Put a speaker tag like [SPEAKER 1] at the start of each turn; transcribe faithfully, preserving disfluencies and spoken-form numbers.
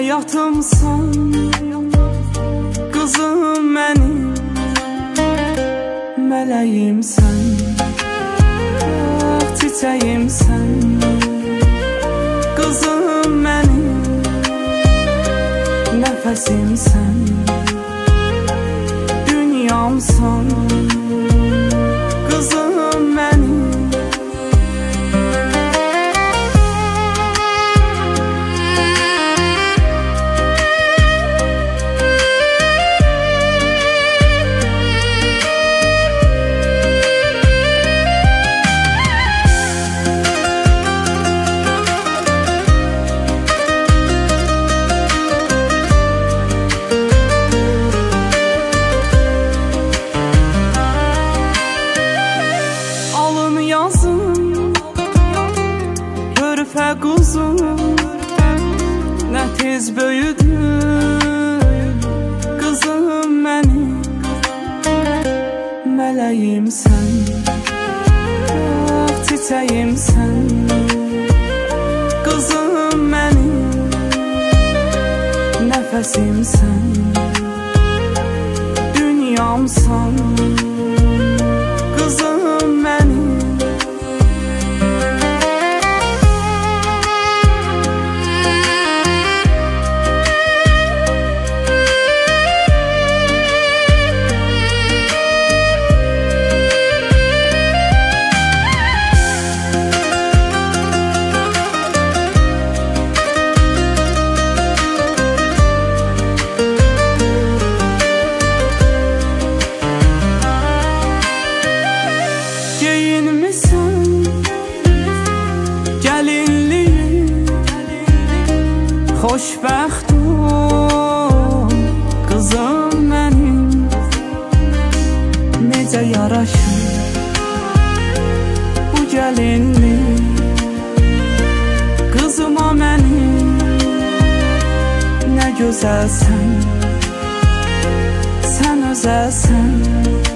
[SPEAKER 1] Həyatımsan, qızım mənim, mələyimsən, çiçəyimsən, qızım mənim, nəfəsimsən, dünyamsan, qızım mənim. Körpə quzum, nə tez böyüdün, qızım mənim, mələyimsən, çiçəyimsən, qızım mənim, nəfəsimsən, dünyamsan, qızım mənim. Xoşbəxtum, qızım mənim, necə yaraşır bu gəlinlik, qızıma mənim, nə gözəlsən, sən özəlsən.